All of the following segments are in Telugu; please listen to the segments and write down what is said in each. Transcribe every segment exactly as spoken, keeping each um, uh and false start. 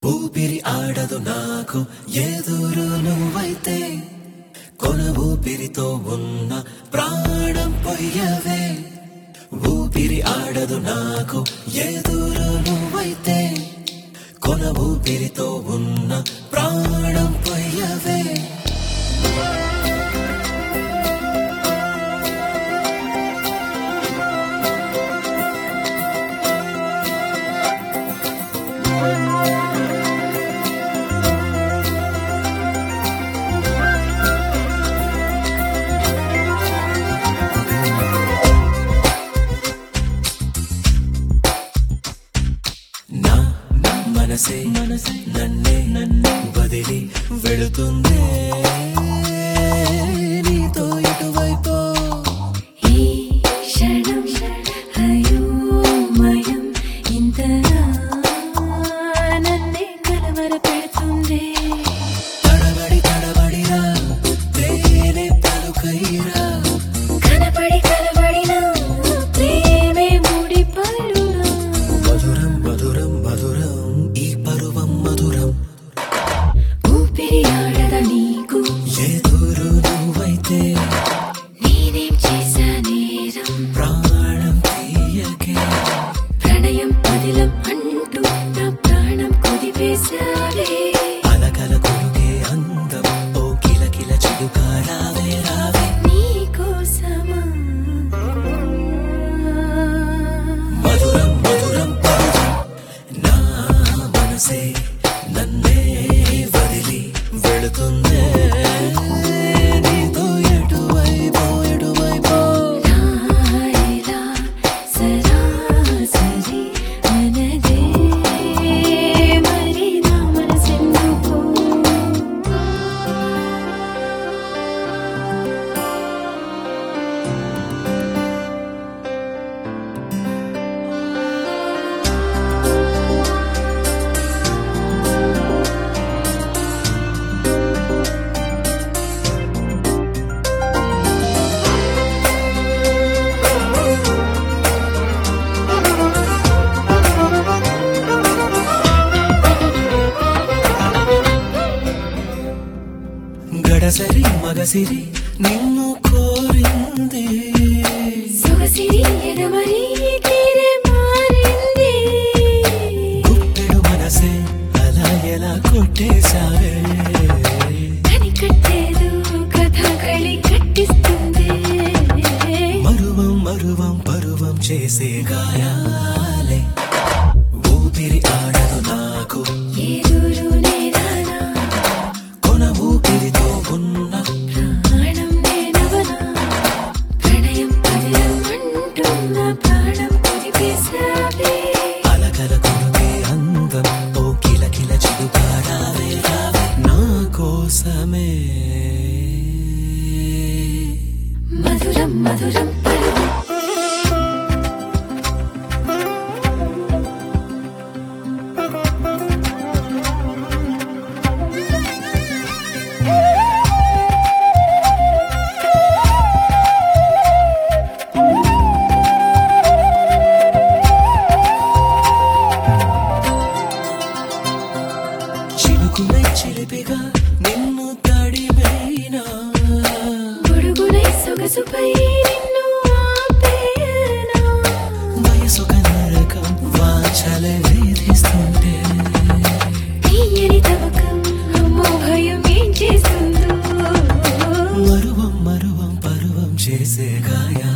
ఊపిరి ఆడదు నాకు ఎదురు నువ్వైతే కొన ఊపిరితో ఉన్న ప్రాణం పొయ్యవే. ఊపిరి ఆడదు నాకు ఎదురు నువ్వైతే కొన ఊపిరితో ఉన్న ప్రాణం పొయ్యవే. మనసే నన్నే నన్నే వదిలి వెళుతుందే నీతో ఎటువైపో. ఈ క్షణం అయోమయం ఇంతగా నన్నే కలవర పెడుతుందే. తడబడి తడబడిరా తేనె పలుకైరా కనపడి కలబడిన ప్రేమే ముడి పడునా. మధురం మధురం మధురం ఈ పరువం మధురం. ఊపిరి ఆడద నీకు ఎదురు నువ్వైతే నేనేం చేశా నేరం. ప్రాణం తీయకే ప్రణయం పదిలం అంటూ నా ప్రాణం కుదిపేశావే. అలకల కొరుకే అందం ఓ కిల కిల చిలుక రావే రావే. నీకోసమా మధురం మధురం పరువం నా మనసే నన్నే వదిలి వెళుతుందే నీతో ఎటువైపో ఎటువైపో. నాయలా సరాసరి మనదే మరి నా మనసెందుకో. గడసరి మగసిరి నిన్ను కోరింది సొగసిరి ఎడమరి తీరే మారింది. గుప్పెడు మనసే అలా ఎలా కొట్టేశావే. కనికట్టేదో కథ కళి కట్టిస్తుంది. మరువం మరువం పరువం చేసే గాయాలే. ఊపిరి ఆడదు నాకు ఎదురు నేరానా కొన ఊపిరితో ఉన్న ప్రాణం నేనవనా. ప్రణయం పదిలం అంటూ నా ప్రాణం కుదిపేశావే. అలకల కొరుకే అందం ఓ కిల కిల చిలుక రావే రావే నా కోసమే. మధురం మధురం పరువం చిలుకునై చిలిపిగా నిన్ను తడివేనా గొడుగునై సొగసుపై నిన్ను ఆపేనా. వయసు కనరకం వాచలే వేధిస్తుంటే తీయని తవకం అమ్మో భయం ఏం చేస్తుందో. మరువం మరువం పరువం చేసే గాయా.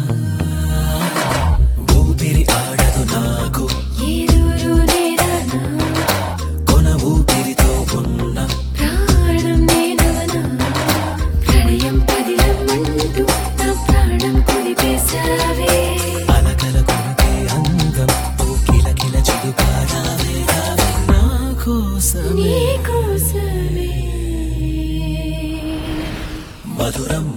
ఊపిరి ఆడదు నాకు ఎదురు నేరానా కొన ఊపిరితో ఉన్న ప్రాణం నేనవనా. ప్రణయం పదిలం అంటూ నా ప్రాణం కుదిపేశావే. అలకల కొరుకే అందం ఓ కిల కిల చిలుక రావే రావే నా కోసమే. నీకోసమే మధురం